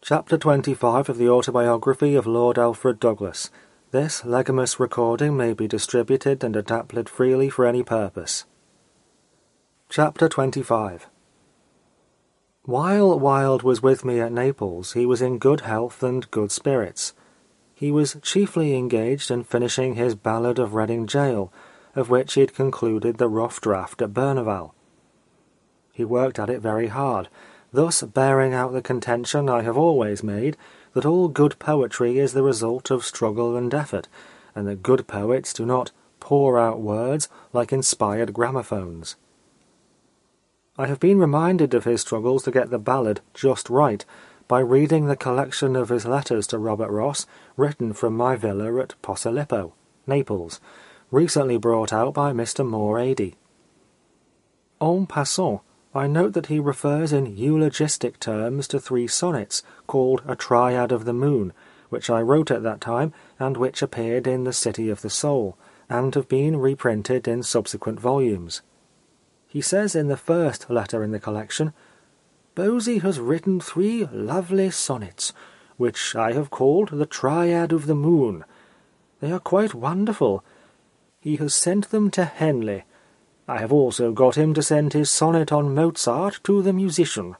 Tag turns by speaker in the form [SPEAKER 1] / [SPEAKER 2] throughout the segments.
[SPEAKER 1] Chapter 25 of the Autobiography of Lord Alfred Douglas. This legitimate recording may be distributed and adapted freely for any purpose. Chapter 25. While Wilde was with me at Naples, he was in good health and good spirits. He was chiefly engaged in finishing his Ballad of Reading Gaol, of which he had concluded the rough draft at Berneval. He worked at it very hard, thus bearing out the contention I have always made that all good poetry is the result of struggle and effort, and that good poets do not pour out words like inspired gramophones. I have been reminded of his struggles to get the ballad just right by reading the collection of his letters to Robert Ross written from my villa at Posillipo, Naples, recently brought out by Mr. Moore Adie. En passant, I note that he refers in eulogistic terms to 3 sonnets called A Triad of the Moon, which I wrote at that time and which appeared in The City of the Soul, and have been reprinted in subsequent volumes. He says in the first letter in the collection, "Bosie has written 3 lovely sonnets, which I have called The Triad of the Moon. They are quite wonderful. He has sent them to Henley. I have also got him to send his sonnet on Mozart to the musician."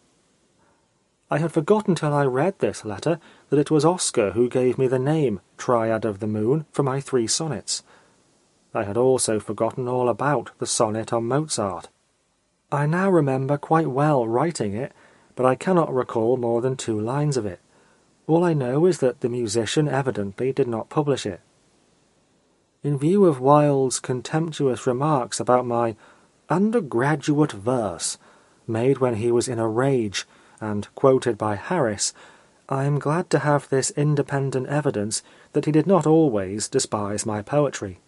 [SPEAKER 1] I had forgotten till I read this letter that it was Oscar who gave me the name Triad of the Moon for my 3 sonnets. I had also forgotten all about the sonnet on Mozart. I now remember quite well writing it, but I cannot recall more than 2 lines of it. All I know is that the musician evidently did not publish it. In view of Wilde's contemptuous remarks about my undergraduate verse, made when he was in a rage, and quoted by Harris, I am glad to have this independent evidence that he did not always despise my poetry.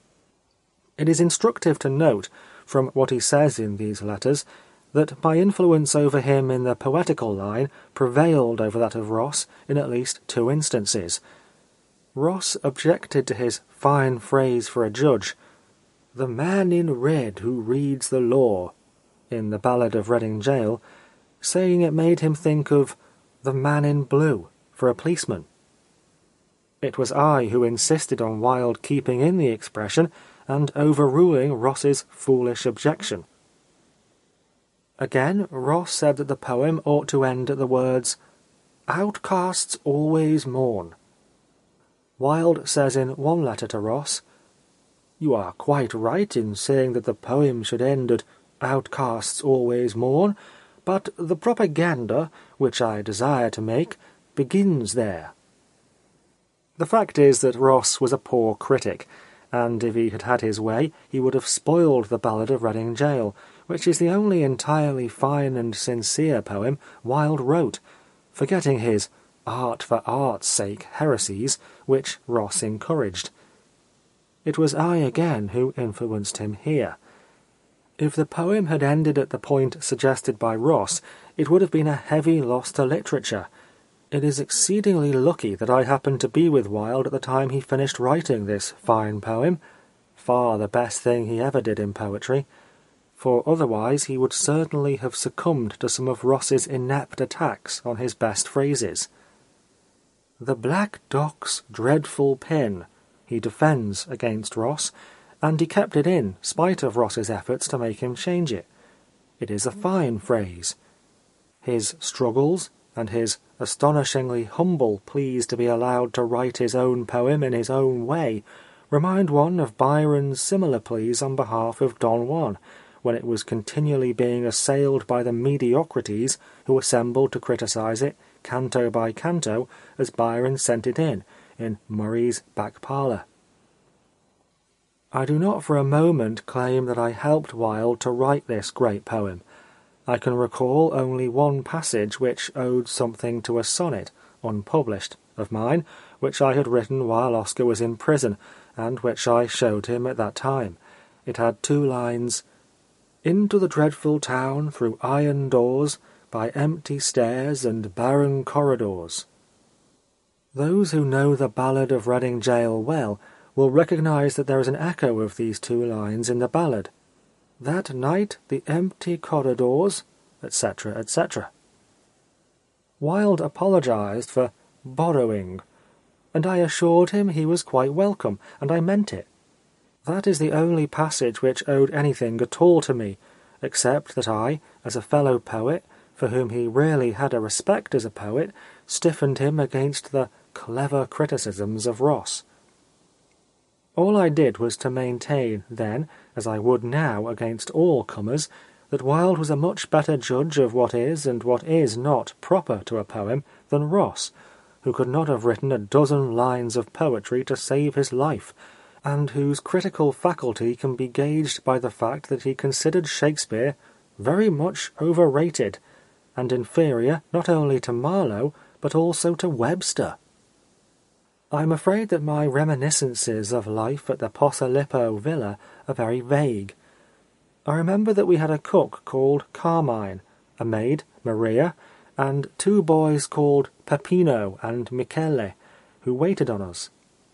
[SPEAKER 1] It is instructive to note, from what he says in these letters, that my influence over him in the poetical line prevailed over that of Ross in at least 2 instances. Ross objected to his fine phrase for a judge, "the man in red who reads the law," in the Ballad of Reading Gaol, saying it made him think of the man in blue for a policeman. It was I who insisted on Wilde keeping in the expression and overruling Ross's foolish objection. Again, Ross said that the poem ought to end at the words, "Outcasts always mourn." Wilde says in one letter to Ross, "You are quite right in saying that the poem should end at 'Outcasts always mourn,' but the propaganda, which I desire to make, begins there." The fact is that Ross was a poor critic, and if he had had his way he would have spoiled the Ballad of Reading Gaol, which is the only entirely fine and sincere poem Wilde wrote, forgetting his art for art's sake heresies, which Ross encouraged. It was I again who influenced him here. If the poem had ended at the point suggested by Ross, it would have been a heavy loss to literature. It is exceedingly lucky that I happened to be with Wilde at the time he finished writing this fine poem, far the best thing he ever did in poetry, for otherwise he would certainly have succumbed to some of Ross's inept attacks on his best phrases. The Black Doc's dreadful pen he defends against Ross, and he kept it in spite of Ross's efforts to make him change it. It is a fine phrase. His struggles, and his astonishingly humble pleas to be allowed to write his own poem in his own way, remind one of Byron's similar pleas on behalf of Don Juan, when it was continually being assailed by the mediocrities who assembled to criticize it, canto by canto, as Byron sent it in Murray's back parlour. I do not for a moment claim that I helped Wilde to write this great poem. I can recall only one passage which owed something to a sonnet, unpublished, of mine, which I had written while Oscar was in prison, and which I showed him at that time. It had 2 lines, "Into the dreadful town through iron doors, by empty stairs and barren corridors." Those who know the Ballad of Reading Gaol well will recognize that there is an echo of these 2 lines in the ballad. "That night the empty corridors," etc., etc. Wilde apologised for borrowing, and I assured him he was quite welcome, and I meant it. That is the only passage which owed anything at all to me, except that I, as a fellow poet, for whom he really had a respect as a poet, stiffened him against the clever criticisms of Ross. All I did was to maintain, then, as I would now against all comers, that Wilde was a much better judge of what is and what is not proper to a poem than Ross, who could not have written a dozen lines of poetry to save his life, and whose critical faculty can be gauged by the fact that he considered Shakespeare very much overrated, and inferior not only to Marlowe, but also to Webster. I am afraid that my reminiscences of life at the Posillipo villa are very vague. I remember that we had a cook called Carmine, a maid, Maria, and 2 boys called Peppino and Michele, who waited on us.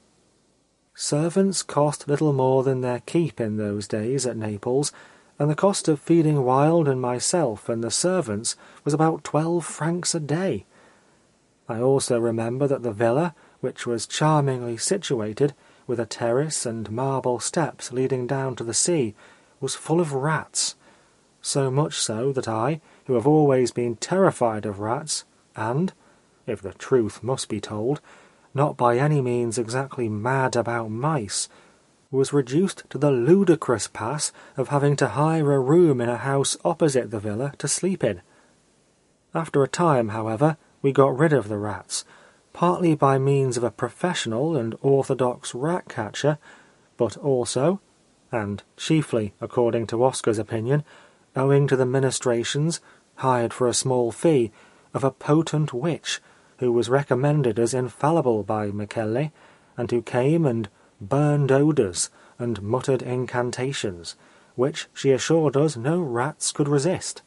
[SPEAKER 1] Servants cost little more than their keep in those days at Naples, and the cost of feeding Wilde and myself and the servants was about 12 francs a day. I also remember that the villa, which was charmingly situated, with a terrace and marble steps leading down to the sea, was full of rats, so much so that I, who have always been terrified of rats, and, if the truth must be told, not by any means exactly mad about mice, was reduced to the ludicrous pass of having to hire a room in a house opposite the villa to sleep in. After a time, however, we got rid of the rats, partly by means of a professional and orthodox rat-catcher, but also, and chiefly, according to Oscar's opinion, owing to the ministrations, hired for a small fee, of a potent witch, who was recommended as infallible by Michele, and who came and burned odours and muttered incantations, which she assured us no rats could resist.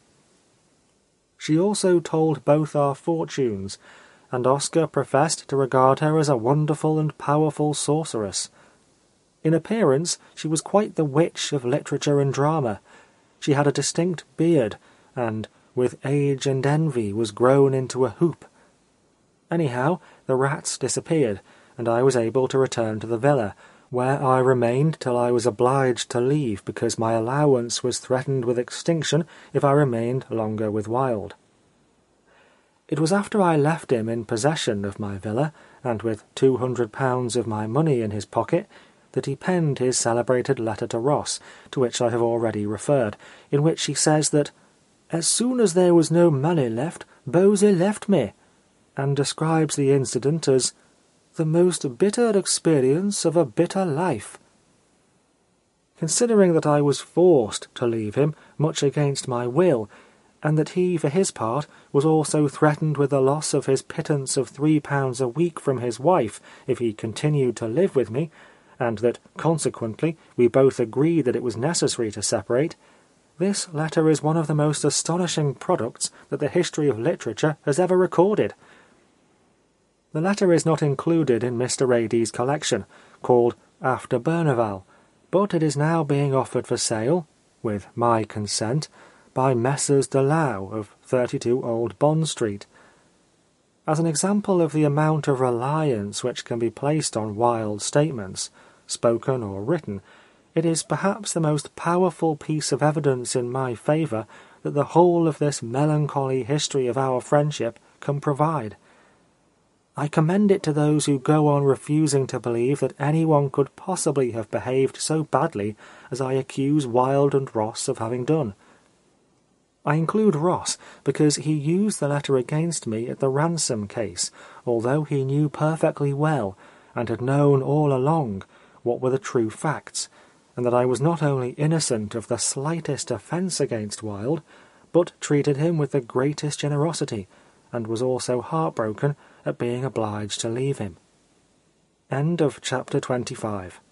[SPEAKER 1] She also told both our fortunes, and Oscar professed to regard her as a wonderful and powerful sorceress. In appearance she was quite the witch of literature and drama. She had a distinct beard, and, with age and envy, was grown into a hoop. Anyhow, the rats disappeared, and I was able to return to the villa, where I remained till I was obliged to leave because my allowance was threatened with extinction if I remained longer with Wilde. It was after I left him in possession of my villa, and with £200 of my money in his pocket, that he penned his celebrated letter to Ross, to which I have already referred, in which he says that "as soon as there was no money left, Bosie left me," and describes the incident as "the most bitter experience of a bitter life." Considering that I was forced to leave him, much against my will, and that he, for his part, was also threatened with the loss of his pittance of £3 a week from his wife if he continued to live with me, and that, consequently, we both agreed that it was necessary to separate, this letter is one of the most astonishing products that the history of literature has ever recorded. The letter is not included in Mr. Rady's collection, called After Berneval, but it is now being offered for sale, with my consent, by Messrs. Delau of 32 Old Bond Street. As an example of the amount of reliance which can be placed on Wilde's statements, spoken or written, it is perhaps the most powerful piece of evidence in my favour that the whole of this melancholy history of our friendship can provide. I commend it to those who go on refusing to believe that anyone could possibly have behaved so badly as I accuse Wilde and Ross of having done. I include Ross because he used the letter against me at the ransom case, although he knew perfectly well, and had known all along, what were the true facts, and that I was not only innocent of the slightest offence against Wilde, but treated him with the greatest generosity, and was also heartbroken at being obliged to leave him. End of chapter 25.